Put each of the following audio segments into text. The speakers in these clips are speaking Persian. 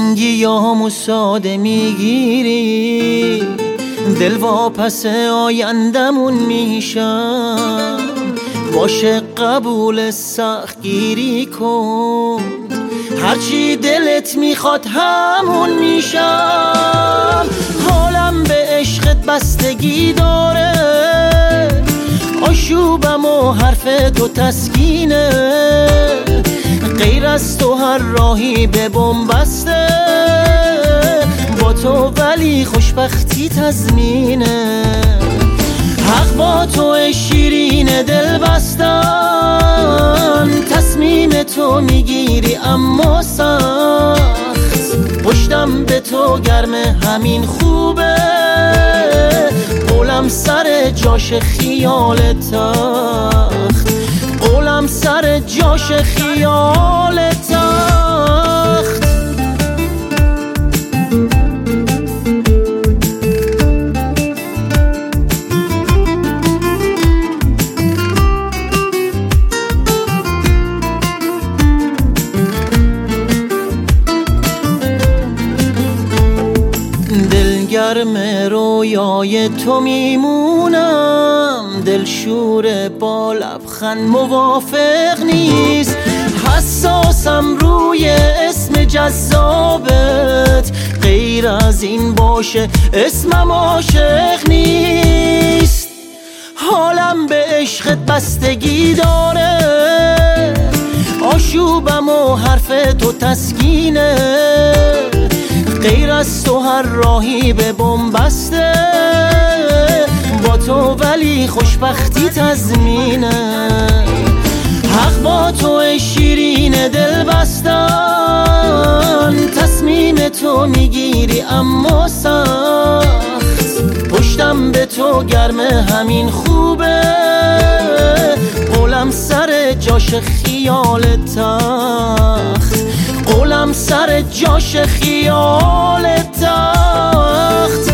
دلتنگی یا ساده میگیری، دل واپس آیندمون میشم. باشه قبول سخت گیری کن، هرچی دلت میخواد همون میشم. حالم به عشقت بستگی داره، آشوبم و حرف تو تسکینه. غیر از تو هر راهی به بم بسته، با تو ولی خوشبختی تضمینه. حق با تو شیرین دل بستن، تصمیم تو میگیری اما سخت. پشتم به تو گرمه همین خوبه، قولم سر جاش خیال تخت. قولم سر جاش خیال تخت. دلگرم رویای تو میمونم، دلشور با لبخند موافق نیست. حساسم روی اسم جذابت، غیر از این باشه اسمم عاشق نیست. حالم به عشقت بستگی داره، آشوبم و حرف تو تسکینه. غیر از تو هر راهی به بم بسته، با تو ولی خوشبختی تضمینه. حق با تو شیرین دل بستن، تصمیم تو میگیری اما سخت. پشتم به تو گرمه همین خوبه، قولم سر جاش خیال تخت. قولم سر جاش خیال تخت.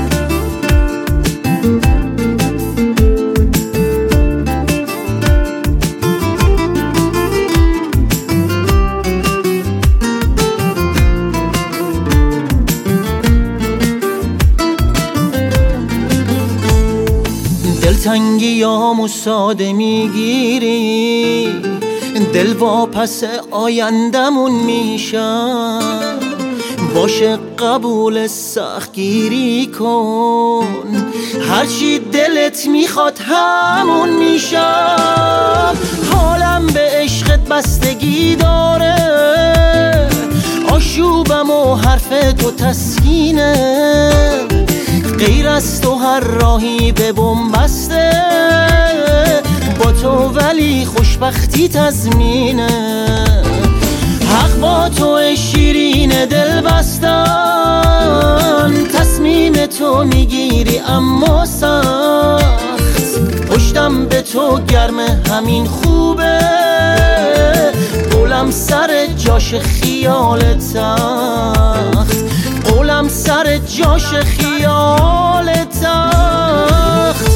دلتنگی یا ساده میگیری، دل واپس آیندمون میشم. باشه قبول سخت گیری کن، هرچی دلت میخواد همون میشم. حالم به عشقت بستگی داره، آشوبم و حرف تو تسکینه. غیر از تو هر راهی به بم بسته، با تو ولی خوشبختی تضمینه. حق با تو شیرین دل بستن، تصمیم تو میگیری اما سخت. پشتم به تو گرمه همین خوبه، قولم سر جاش خیال تخت. قولم سر جاش خیال تخت.